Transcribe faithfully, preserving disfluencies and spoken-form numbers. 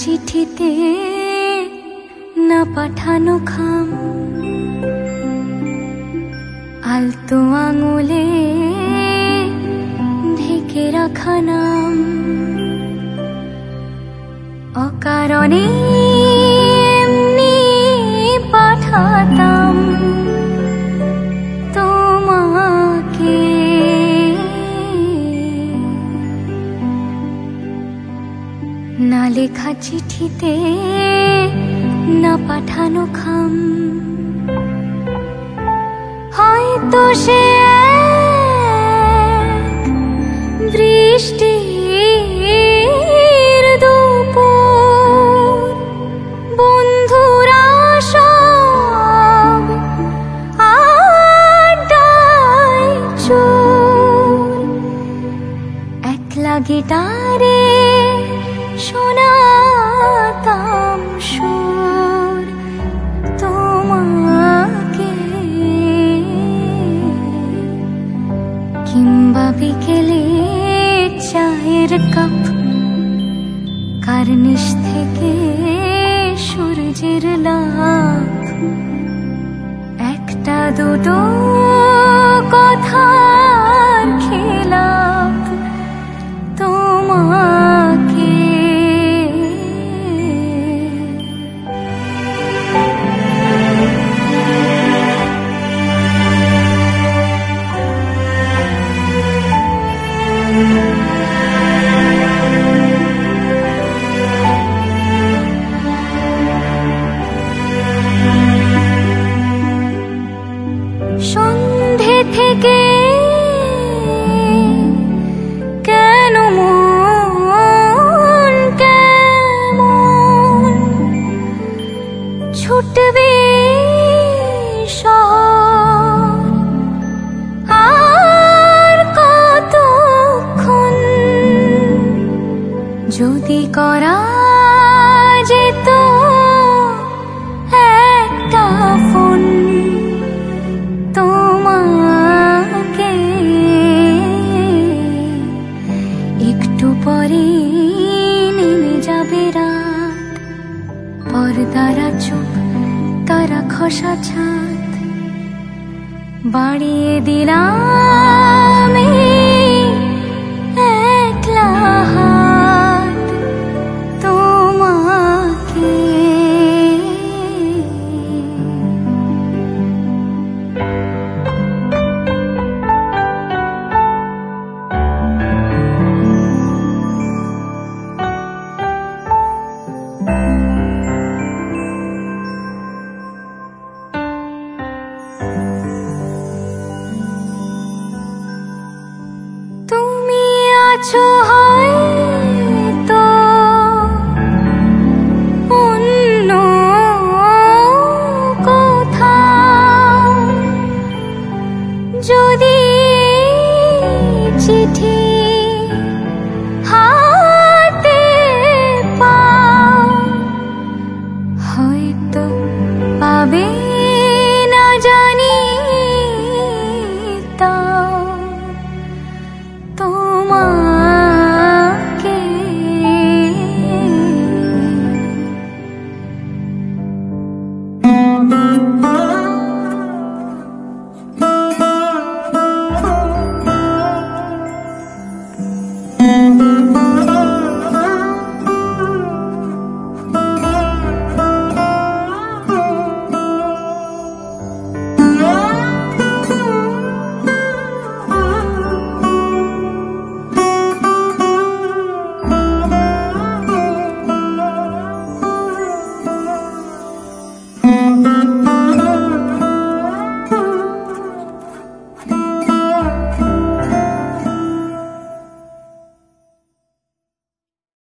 চিঠিতে না পাঠানো খাম, আলতো আঙুলে ঢেকে রাখা নাম, অকারণে এমনি পাঠাতাম তোমাকে। না লেখা চিঠিতে না পাঠানো খাম, হয়তো সে বৃষ্টির দুপুর, বন্ধুরা সব আড্ডায় চুর, একলা গিটারে শোনাতাম সুর তোমাকে। কিংবা বিকেলে চায়ের কাপ, কার্নিশ থেকে সূর্যের লাভ, একটা দুটো কথার খেলাপ তোমাকে। সন্ধে থেকে কেন মন কেমন ছুটবে শহর, আর কতক্ষণ যদি করা যেত একটা ফোন তোমাকে। একটু পরে নেমে যাবে রাত, পর্দারা চুপ তারা খসা ছাদ, বাড়িয়ে দিলাম একলা হাত তোমাকে। তুমি আছো হয়তো অন্য কোথাও, যদি চিঠি হাতে পাও, হয়তো পাবে না জানি তাও।